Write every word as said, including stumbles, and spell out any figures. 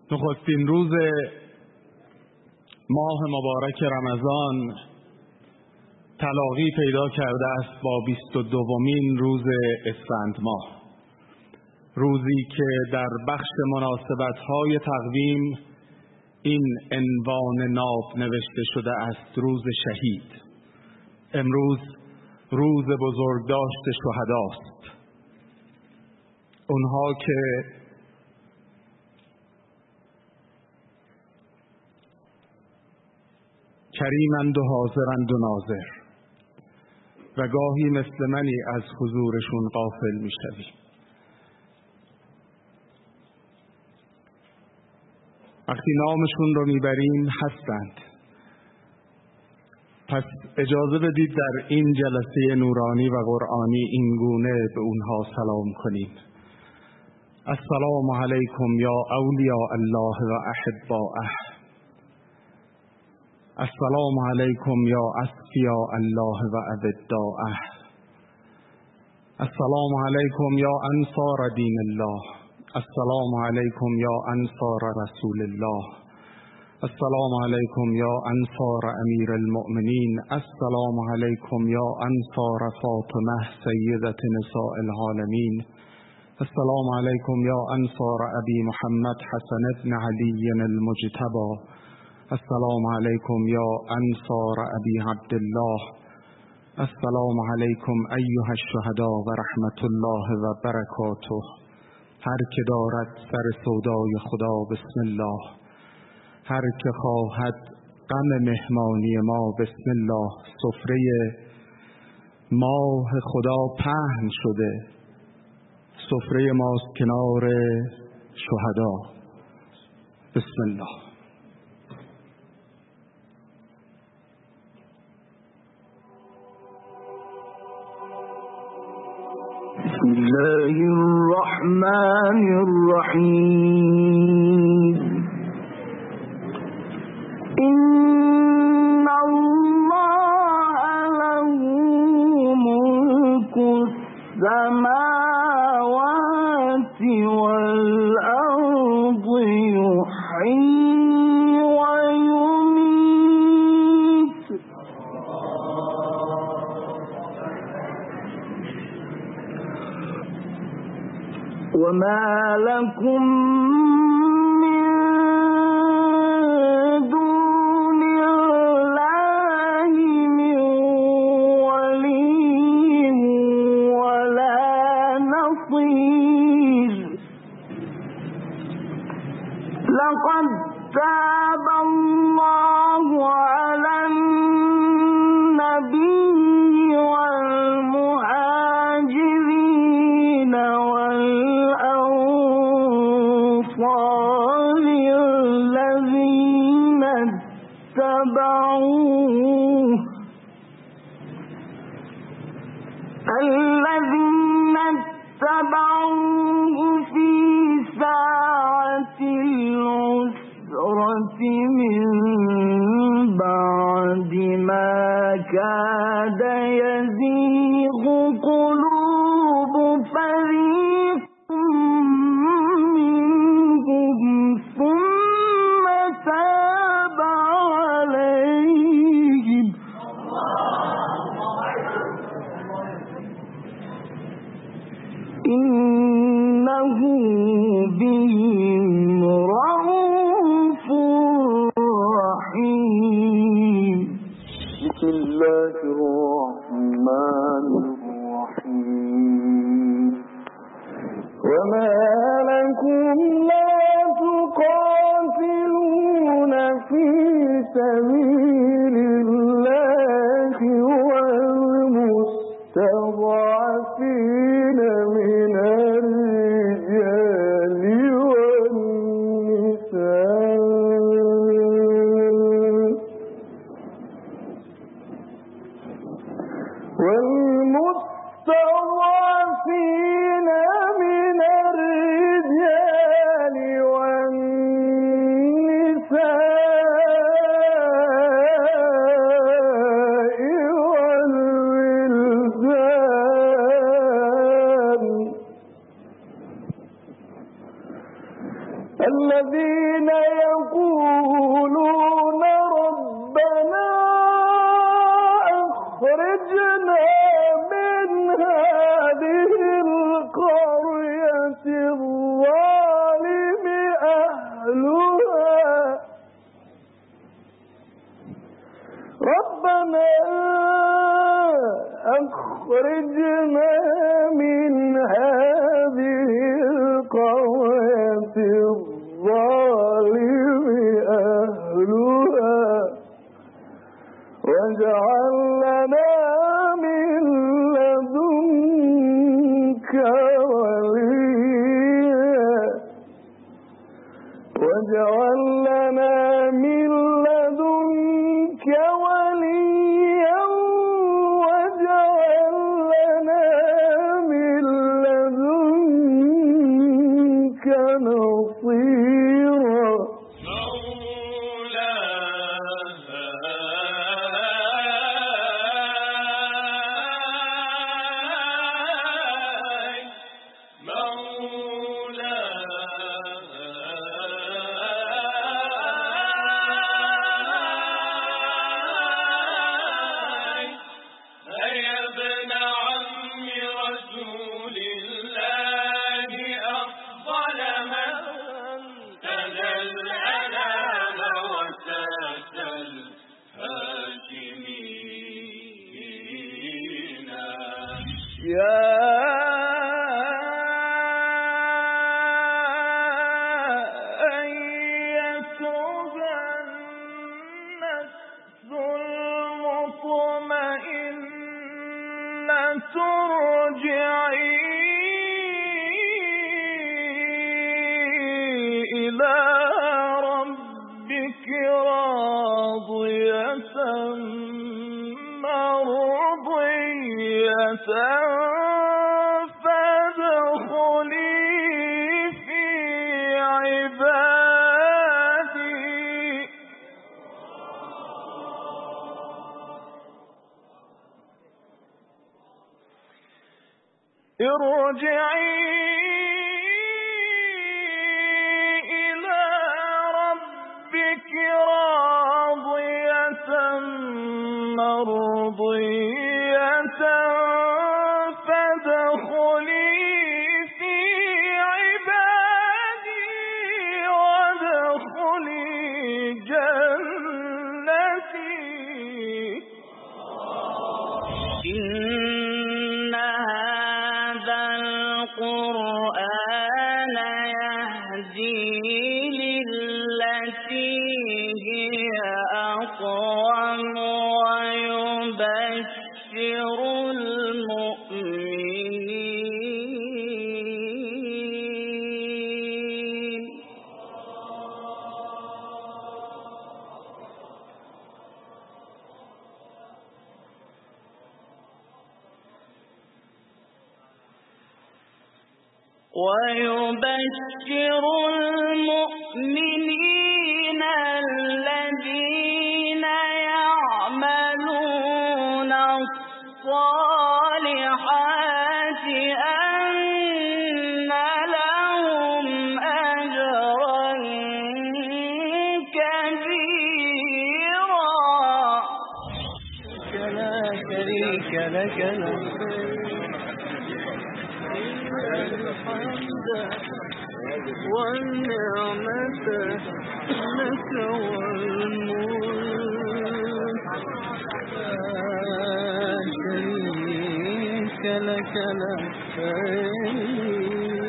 نخستین روز ماه مبارک رمضان تلاقی پیدا کرده است با بیست و دومین روز اسفند ماه، روزی که در بخش مناسبت‌های تقویم این عنوان ناب نوشته شده است: روز شهید. امروز روز بزرگداشت شهداست، اونها که کریمند و حاضرند و ناظر و گاهی مثل منی از حضورشون غافل میشویم. وقتی نامشون رو میبریم هستند. پس اجازه بدید در این جلسه نورانی و قرآنی این گونه به اونها سلام کنیم: السلام علیکم یا اولیاء الله و احباءه. السلام علیکم یا اصفیاء الله و اوداءه. السلام علیکم یا انصار دین الله. السلام علیکم یا انصار رسول الله. السلام علیکم یا انصار امیر المؤمنین. السلام علیکم یا انصار فاطمه سیدة نساء العالمین. السلام علیکم یا انصار ابی محمد حسن ابن علی المجتبی. السلام علیکم یا انصار ابی عبدالله. السلام علیکم ایها الشهداء و رحمت الله و برکاته. هر که دارد سر سودای خدا بسم الله، هر که خواهد غم مهمانی ما بسم الله. سفره ماه خدا پهن شده، سفره ماست کنار شهدا. بسم الله. بسم الله الرحمن الرحیم. إن الله له ملك السماوات والأرض يحيي ويميت وما لكم لقد تاب الله على النبي والمهاجرين والأنصار الذين اتبعوه الذين اتبعوه في ساعة العسرة من بعد ما كاد يزيغ قلوب فريق منهم ثم تاب عليهم إنه بهم رؤوف الذين يقولون ربنا أخرجنا من هذه القرية الظالم أهلها ربنا أخرجنا من هذه القرية الظالم أهلها واجعل لنا من لدنك وليا واجعل لنا من لدنك وليا واجعل لنا من لدنك نصيرا يا أيتها النفس المطمئنة ارجعي إلى ربك راضية مرضية فادخلي في عبادي ارجعي إلى ربك راضية مرضية فادخلي في عبادي وادخلي جنتي إن هذا القرآن يهدي للتي هي أقوم ويبشر المؤمنين ويبشر المؤمنين الذين يعملون الصالحات أن لهم أجرا كبيرا لا شريك لك الحمد والنعمة لك والملك لا شريك لك لبيك